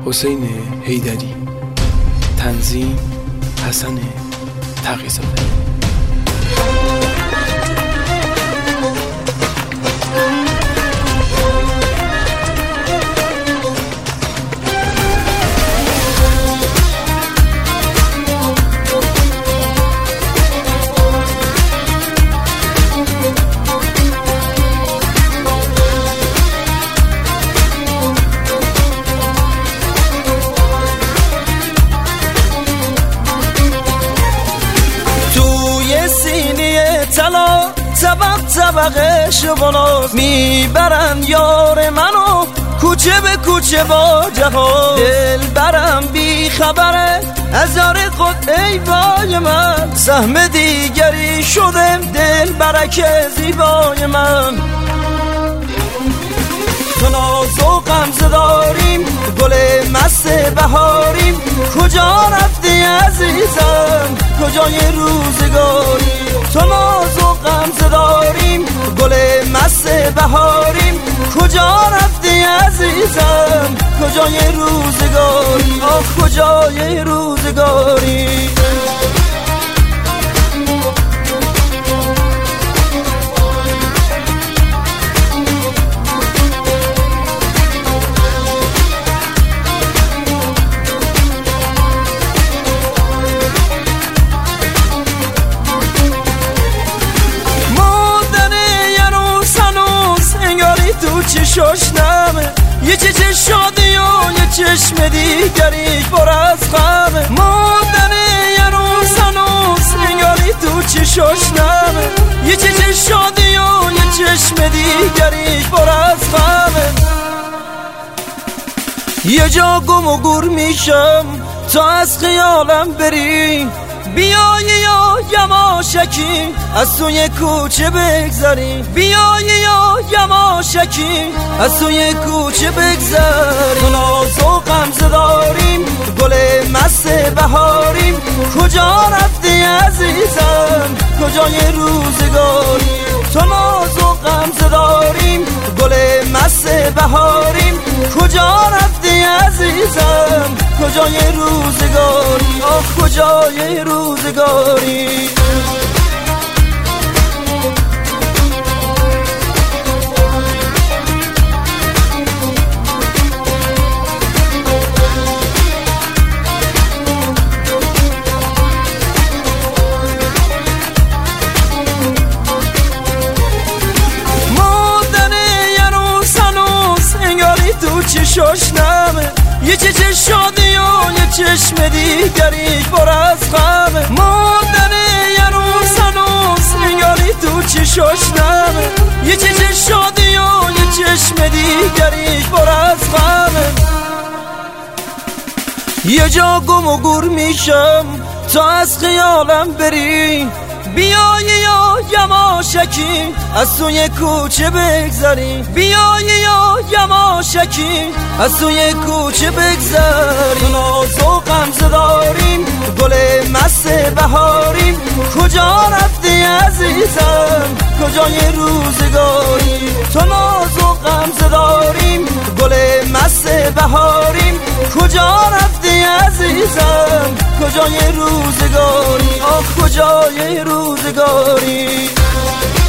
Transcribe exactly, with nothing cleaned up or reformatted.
حسین حیدری، تنظیم حسن تقی‌زاده. طلا طبق طبقش بالا میبرن یار منو کوچه به کوچه با جهان، دل برم بی خبره از یار خود ای وای من، سهم دیگری شدم دل برک زیبای من. تو ناز و غمزه داریم گل مست بهاریم، کجا رفتی عزیزم کجای روزگاری؟ تو ناز و غمزه داریم گل مست بهاریم، کجا رفتی عزیزم کجای روزگاری؟ آه کجای روزگاری؟ چشنمه یه چه چه شادی و یه چشم دیگری پر از غمه، مادر یه روز هنوز انگاری تو چشنمه یه چه چه شادی و یه چشم دیگری پر از غمه. یه جا گم و گور میشم تا از خیالم بری، بیایی یا یماشکی از توی کوچه بگذری، بیایی یا یماشکی از توی کوچه بگذری. تو ناز و غمزه داریم گل مست بهاریم، کجا رفتی عزیزم کجای روزگاری؟ تو ناز و غمزه داریم گل مست بهاریم، کجا رفتی عزیزم کجای روزگاری؟ آه کجای روزگاری؟ چشنمه یه چه چه شادی و یه چشم دیگری پر از غمه، مادر یه روز هنوز انگاری تو چشنمه یه چه چه شادی و یه چشم دیگری پر از غمه. یه جا گم و گور میشم تا از خیالم بری، بیایی یا یماشکی از توی کوچه بگذری، بیایی یا یماشکی از توی کوچه بگذری. تو ناز و غمزه داریم گل مست بهاریم، کجا رفتی عزیزم کجای روزگاری؟ تو ناز و غمزه داریم گل مست بهاریم، کجا رفتی عزیزم کجای روزگاری؟ آه کجای روزگاری؟